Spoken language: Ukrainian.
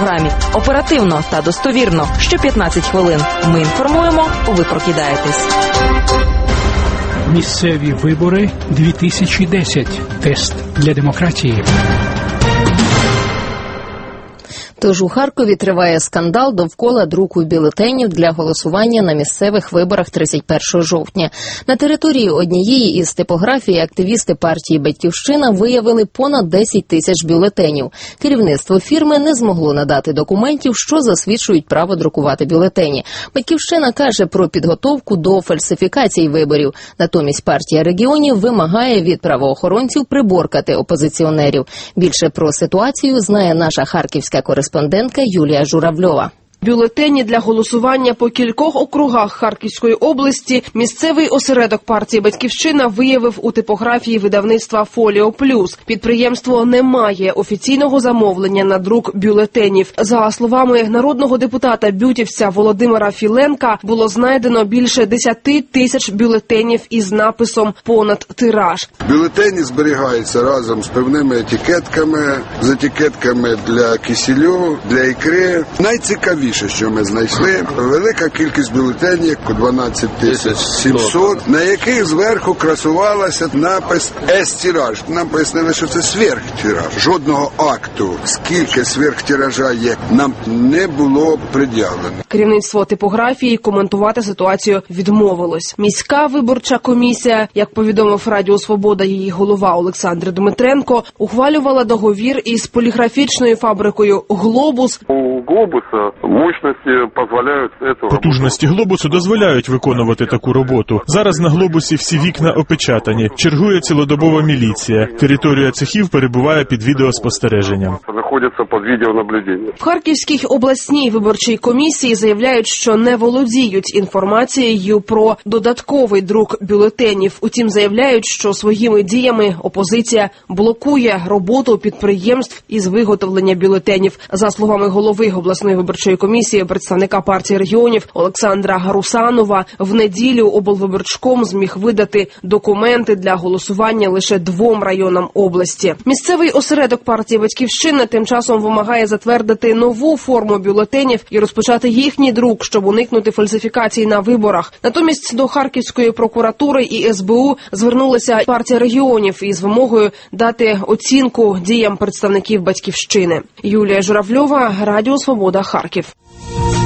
програмі. Оперативно та достовірно. Що 15 хвилин. Ми інформуємо, ви прокидаєтесь. Місцеві вибори 2010. Тест для демократії. Тож у Харкові триває скандал довкола друку бюлетенів для голосування на місцевих виборах 31 жовтня. На території однієї із типографій активісти партії «Батьківщина» виявили понад 10 тисяч бюлетенів. Керівництво фірми не змогло надати документів, що засвідчують право друкувати бюлетені. «Батьківщина» каже про підготовку до фальсифікацій виборів. Натомість партія регіонів вимагає від правоохоронців приборкати опозиціонерів. Більше про ситуацію знає наша харківська кореспондентка Юлія Журавльова. Бюлетені для голосування по кількох округах Харківської області місцевий осередок партії «Батьківщина» виявив у типографії видавництва «Фоліо Плюс». Підприємство не має офіційного замовлення на друк бюлетенів. За словами народного депутата Бютівця Володимира Філенка, було знайдено більше 10 тисяч бюлетенів із написом «Понад тираж». Бюлетені зберігаються разом з певними етикетками, з етикетками для кисельу, для ікри. Найцікавіше, що ми знайшли, велика кількість бюлетенів, 12 700, на яких зверху красувалася напис «С-тираж». Нам пояснили, що це сверхтираж. Жодного акту, скільки сверхтиража є, нам не було пред'явлено. Керівництво типографії коментувати ситуацію відмовилось. Міська виборча комісія, як повідомив Радіо Свобода її голова Олександр Дмитренко, ухвалювала договір із поліграфічною фабрикою «Глобус». У «Глобуса» потужності «Глобусу» дозволяють виконувати таку роботу. Зараз на «Глобусі» всі вікна опечатані. Чергує цілодобова міліція. Територія цехів перебуває під відеоспостереженням. Знаходяться під відеонаблюденням. В Харківській обласній виборчій комісії заявляють, що не володіють інформацією про додатковий друк бюлетенів. Утім, заявляють, що своїми діями опозиція блокує роботу підприємств із виготовлення бюлетенів. За словами голови обласної виборчої комісії, представника партії регіонів Олександра Гарусанова, в неділю облвиборчком зміг видати документи для голосування лише 2 районам області. Місцевий осередок партії «Батьківщина» тим часом вимагає затвердити нову форму бюлетенів і розпочати їхній друк, щоб уникнути фальсифікацій на виборах. Натомість до Харківської прокуратури і СБУ звернулася партія регіонів із вимогою дати оцінку діям представників «Батьківщини». Юлія Журавльова, Радіо Свобода, Харків.